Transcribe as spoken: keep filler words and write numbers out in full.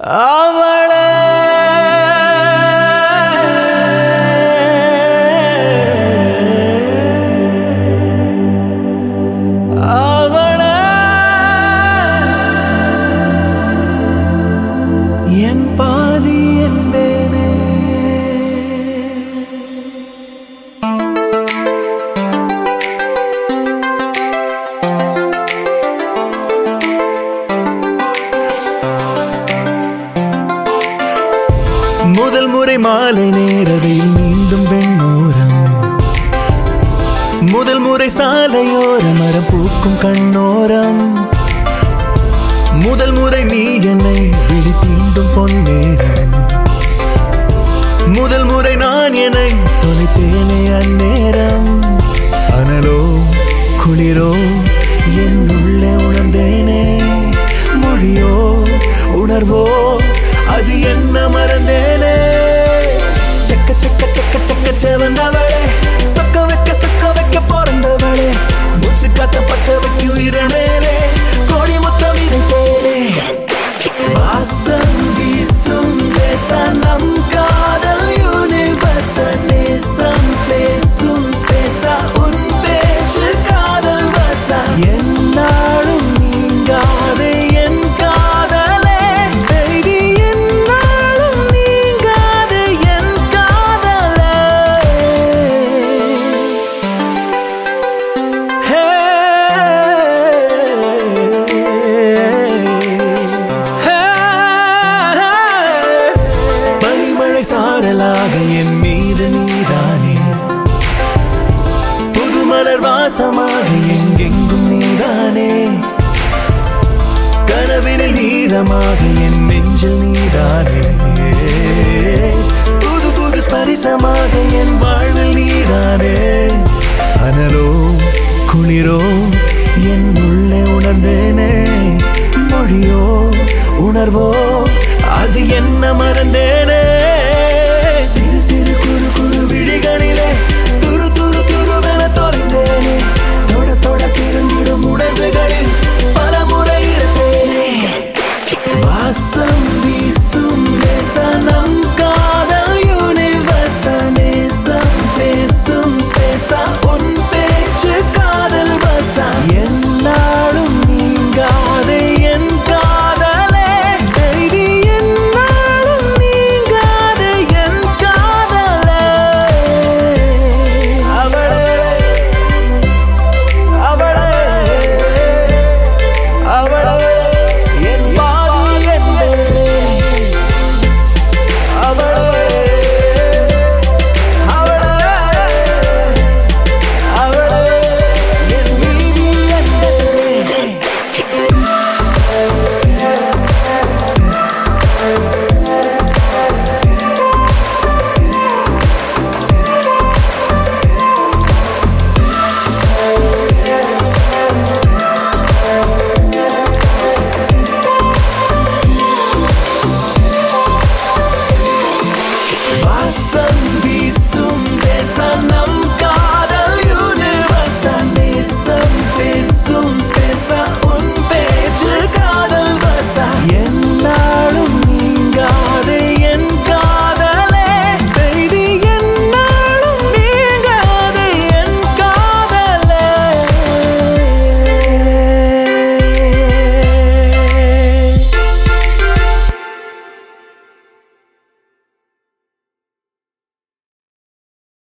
அவளே அவளே என் பாதி என்பேனே. முதல் முறை மாலை நேரத்தில் மீண்டும் வெண்ணோரம், முதல் முறை சாலையோர மரம் பூக்கும் கண்ணோரம், முதல் முறை நீ என்னை விழி தீண்டும் பொன்னேரம், முதல் முறை நான் என்னை தொலைத்தேனே அந்நேரம். அனலோ குளிரோ என் உள்ளே உணர்ந்தேனே, மொழியோ உணர்வோ அது என்ன மறந்தேனே. செக்க செக்க செக்க செக்க செவந்தவளே, சொக்க வைக்க சொக்க வைக்க பிறந்தவளே, மூச்சு காத்த பத்த வைக்க உயிரமேலே, கோடி மொத்தம் இருப்பேனே. வாசம் வீசும் தேச நம் காதல் யூனிவர்ச, நேசம் பேசும் ஸ்பேசா உன் பேச்சு காதல் வசா, என்னாலும் நீங்காது என் காதலே பேபி, என்னாலும் நீங்காது என் காதலே. ஹே பனிமழை சாரலாக என் மீது நீதானே, புது மலர் வாசமாக எங்கெங்கும் நீதானே, கனவினில் நீரமாக என் நெஞ்சில் நீதானே, புது புது ஸ்பரிசமாக என் வாழ்வில் நீதானே. அனலோ குளிரோ என் உள்ளே உணர்ந்தேனே, மொழியோ உணர்வோ அது என்ன மறந்தேனே. சிறு சிறு குறு குறு விழிகளிலே துரு துரு துருவென தொலைந்தேனே, தொட தொட திரும்பிடும் உணர்வுகளில் பல முறை இருப்பேனே. வாசம் வீசும் தேச நம்